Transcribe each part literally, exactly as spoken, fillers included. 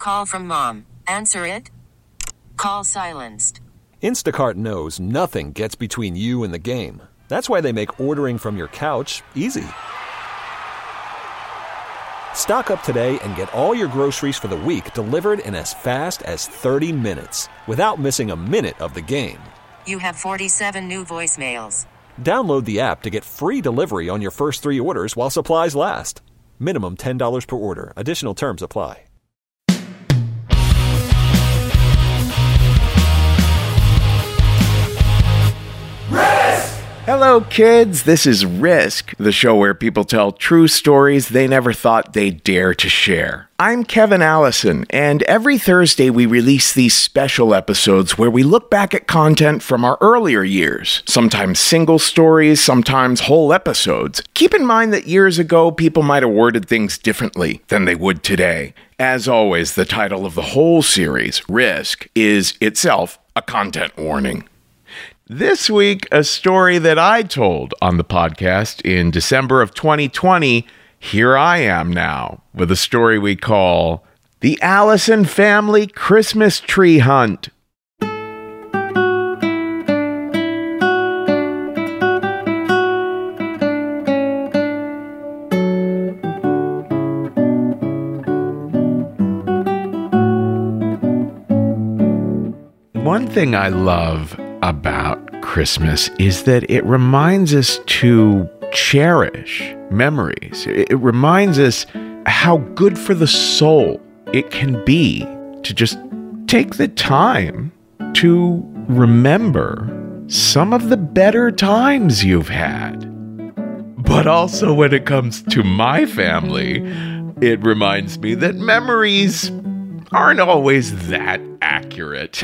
Call from mom. Answer it. Call silenced. Instacart knows nothing gets between you and the game. That's why they make ordering from your couch easy. Stock up today and get all your groceries for the week delivered in as fast as thirty minutes without missing a minute of the game. You have forty-seven new voicemails. Download the app to get free delivery on your first three orders while supplies last. Minimum ten dollars per order. Additional terms apply. Hello, kids. This is Risk, the show where people tell true stories they never thought they'd dare to share. I'm Kevin Allison, and every Thursday we release these special episodes where we look back at content from our earlier years, sometimes single stories, sometimes whole episodes. Keep in mind that years ago, people might have worded things differently than they would today. As always, the title of the whole series, Risk, is itself a content warning. This week, a story that I told on the podcast in December of twenty twenty. Here I am now with a story we call The Allison Family Christmas Tree Hunt. One thing I love about Christmas is that it reminds us to cherish memories. It reminds us how good for the soul it can be to just take the time to remember some of the better times you've had. But also when it comes to my family, it reminds me that memories aren't always that accurate.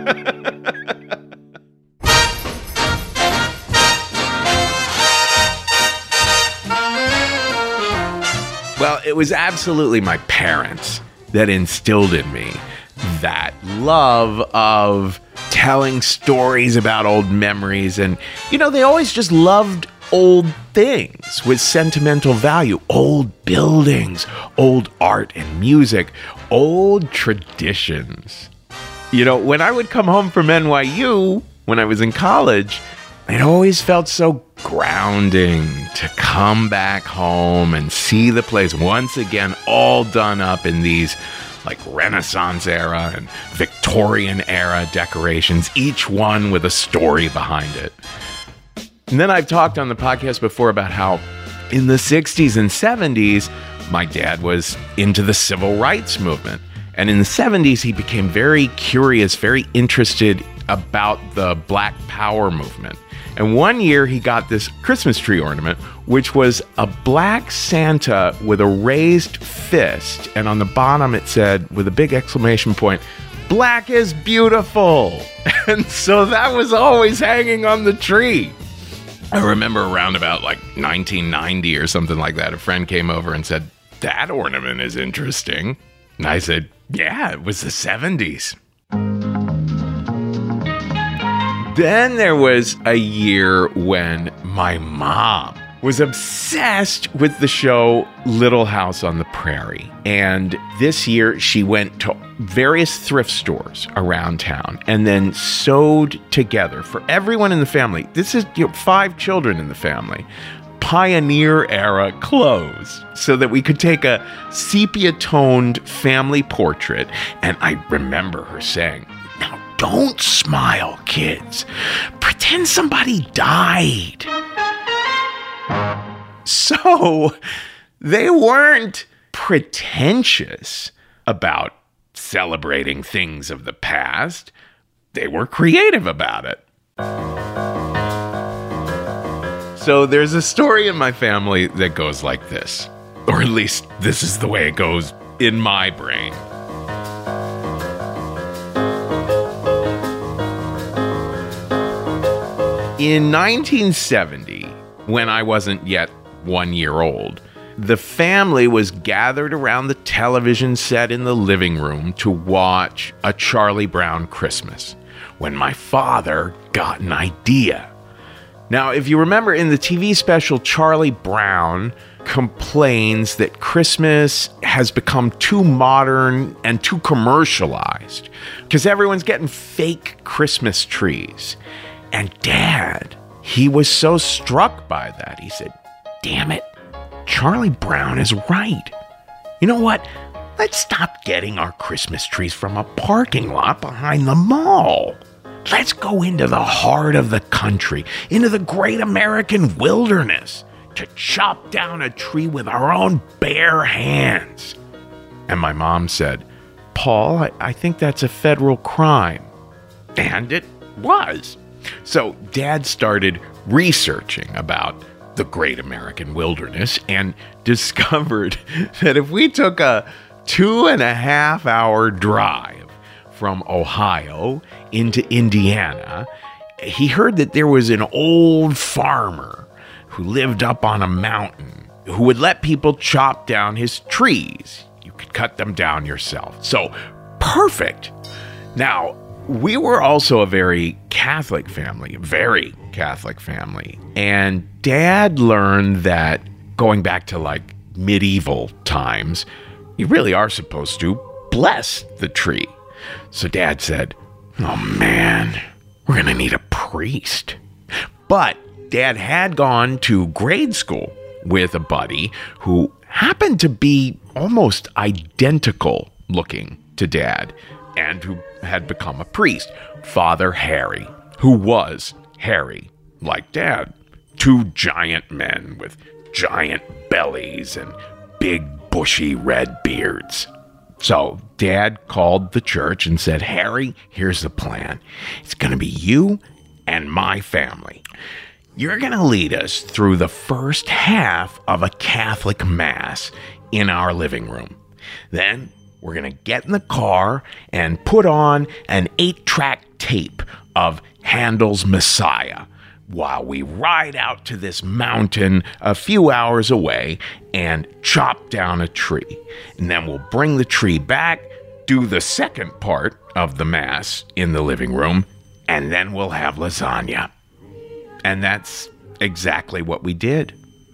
Well, it was absolutely my parents that instilled in me that love of telling stories about old memories. And, you know, they always just loved old things with sentimental value, old buildings, old art and music, old traditions. You know, when I would come home from N Y U, when I was in college, it always felt so grounding to come back home and see the place once again all done up in these like Renaissance era and Victorian era decorations, each one with a story behind it. And then I've talked on the podcast before about how in the sixties and seventies, my dad was into the civil rights movement. And in the seventies, he became very curious, very interested about the Black Power movement. And one year he got this Christmas tree ornament, which was a black Santa with a raised fist. And on the bottom it said, with a big exclamation point, "Black is beautiful." And so that was always hanging on the tree. I remember around about like nineteen ninety or something like that, a friend came over and said, "That ornament is interesting." And I said, "Yeah, it was the seventies. Then there was a year when my mom was obsessed with the show Little House on the Prairie. And this year she went to various thrift stores around town and then sewed together for everyone in the family. This is, you know, five children in the family. Pioneer era clothes so that we could take a sepia-toned family portrait. And I remember her saying, "Now don't smile, kids. Pretend somebody died." So they weren't pretentious about celebrating things of the past. They were creative about it. So there's a story in my family that goes like this, or at least this is the way it goes in my brain. In nineteen seventy, when I wasn't yet one year old, the family was gathered around the television set in the living room to watch A Charlie Brown Christmas, when my father got an idea. Now, if you remember in the T V special, Charlie Brown complains that Christmas has become too modern and too commercialized because everyone's getting fake Christmas trees. And Dad, he was so struck by that. He said, damn it, Charlie Brown is right. You know what? Let's stop getting our Christmas trees from a parking lot behind the mall. Let's go into the heart of the country, into the great American wilderness, to chop down a tree with our own bare hands. And my mom said, Paul, I, I think that's a federal crime. And it was. So Dad started researching about the great American wilderness and discovered that if we took a two and a half hour drive from Ohio into Indiana, he heard that there was an old farmer who lived up on a mountain who would let people chop down his trees. You could cut them down yourself. So, perfect. Now, we were also a very Catholic family, very Catholic family. And Dad learned that going back to like medieval times, you really are supposed to bless the tree. So Dad said, oh man, we're going to need a priest. But Dad had gone to grade school with a buddy who happened to be almost identical looking to Dad and who had become a priest, Father Harry, who was hairy like Dad. Two giant men with giant bellies and big bushy red beards. So Dad called the church and said, Harry, here's the plan. It's going to be you and my family. You're going to lead us through the first half of a Catholic Mass in our living room. Then we're going to get in the car and put on an eight-track tape of Handel's Messiah while we ride out to this mountain a few hours away and chop down a tree. And then we'll bring the tree back, do the second part of the Mass in the living room, and then we'll have lasagna. And that's exactly what we did.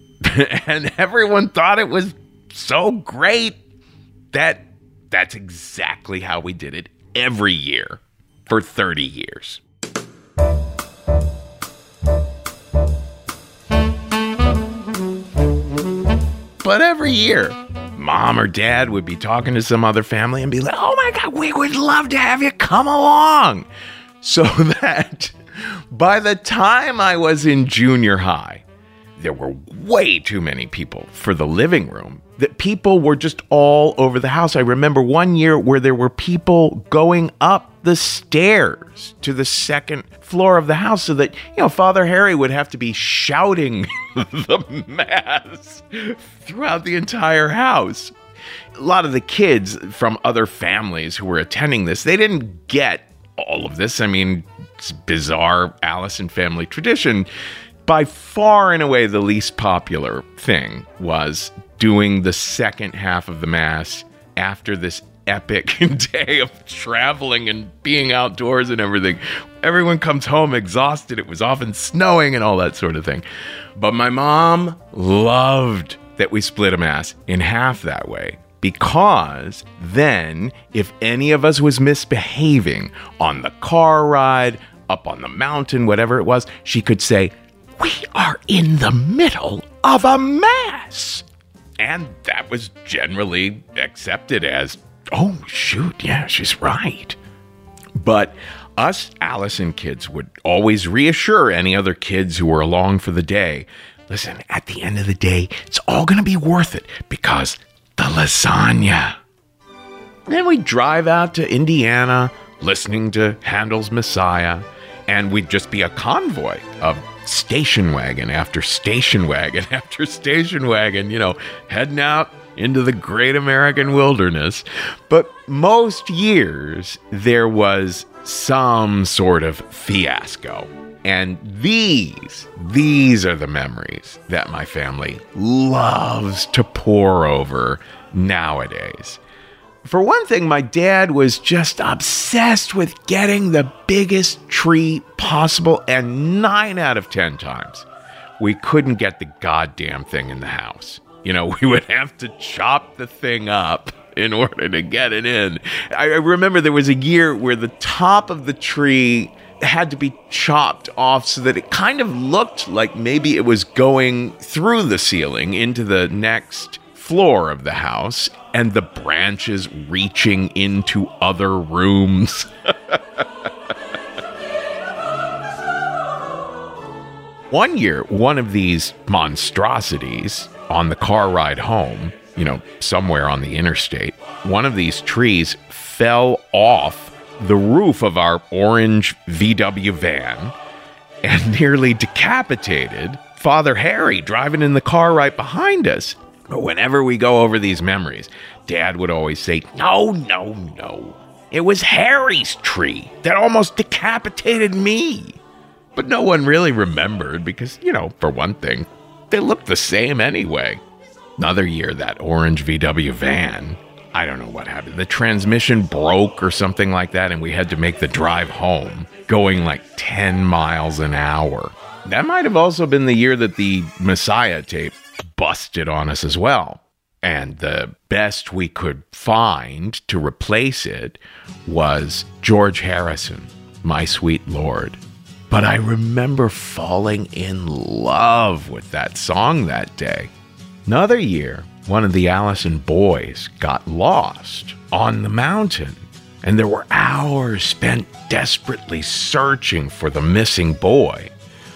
And everyone thought it was so great that that's exactly how we did it every year for thirty years. But every year, Mom or Dad would be talking to some other family and be like, oh my God, we would love to have you come along. So that by the time I was in junior high, there were way too many people for the living room. That people were just all over the house. I remember one year where there were people going up the stairs to the second floor of the house so that, you know, Father Harry would have to be shouting the Mass throughout the entire house. A lot of the kids from other families who were attending this, they didn't get all of this. I mean, it's bizarre Allison family tradition. By far and away, the least popular thing was doing the second half of the Mass after this epic day of traveling and being outdoors and everything. Everyone comes home exhausted. It was often snowing and all that sort of thing. But my mom loved that we split a Mass in half that way, because then if any of us was misbehaving on the car ride, up on the mountain, whatever it was, she could say, we are in the middle of a Mass. And that was generally accepted as, oh, shoot, yeah, she's right. But us Allison kids would always reassure any other kids who were along for the day, listen, at the end of the day, it's all going to be worth it because the lasagna. Then we'd drive out to Indiana listening to Handel's Messiah, and we'd just be a convoy of station wagon after station wagon after station wagon, you know, heading out into the great American wilderness. But most years, there was some sort of fiasco. And these, these are the memories that my family loves to pore over nowadays. For one thing, my dad was just obsessed with getting the biggest tree possible, and nine out of ten times, we couldn't get the goddamn thing in the house. You know, we would have to chop the thing up in order to get it in. I remember there was a year where the top of the tree had to be chopped off so that it kind of looked like maybe it was going through the ceiling into the next floor of the house, and the branches reaching into other rooms. One year, one of these monstrosities on the car ride home, you know, somewhere on the interstate, one of these trees fell off the roof of our orange V W van and nearly decapitated Father Harry driving in the car right behind us. But whenever we go over these memories, Dad would always say, no, no, no. It was Harry's tree that almost decapitated me. But no one really remembered because, you know, for one thing, they looked the same anyway. Another year, that orange V W van, I don't know what happened. The transmission broke or something like that, and we had to make the drive home going like ten miles an hour. That might have also been the year that the Messiah tape busted on us as well. And the best we could find to replace it was George Harrison, My Sweet Lord. But I remember falling in love with that song that day. Another year, one of the Allison boys got lost on the mountain, and there were hours spent desperately searching for the missing boy.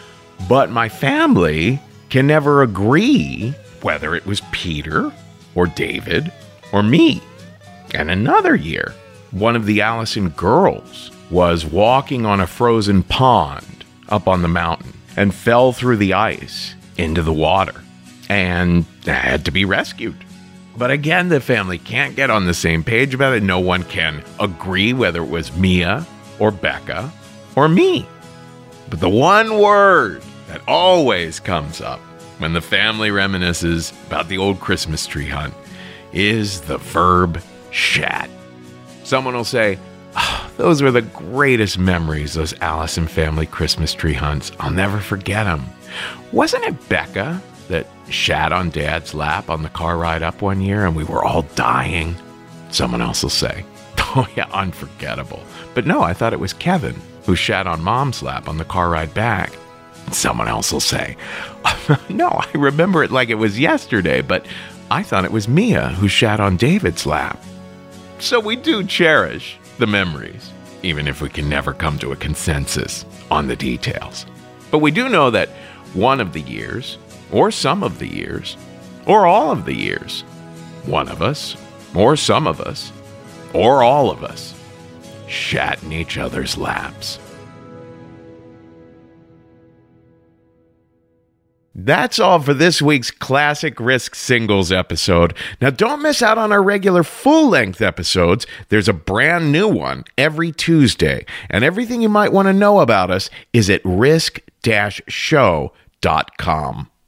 But my family can never agree whether it was Peter or David or me. And another year, one of the Allison girls was walking on a frozen pond up on the mountain and fell through the ice into the water and had to be rescued. But again, the family can't get on the same page about it. No one can agree whether it was Mia or Becca or me. But the one word that always comes up when the family reminisces about the old Christmas tree hunt is the verb shat. Someone will say, oh, those were the greatest memories, those Allison family Christmas tree hunts. I'll never forget them. Wasn't it Becca that shat on Dad's lap on the car ride up one year and we were all dying? Someone else will say, oh yeah, unforgettable. But no, I thought it was Kevin who shat on Mom's lap on the car ride back. Someone else will say, no, I remember it like it was yesterday, but I thought it was Mia who shat on David's lap. So we do cherish the memories, even if we can never come to a consensus on the details. But we do know that one of the years, or some of the years, or all of the years, one of us, or some of us, or all of us, shat in each other's laps. That's all for this week's Classic Risk Singles episode. Now, don't miss out on our regular full-length episodes. There's a brand new one every Tuesday, and everything you might want to know about us is at risk dash show dot com.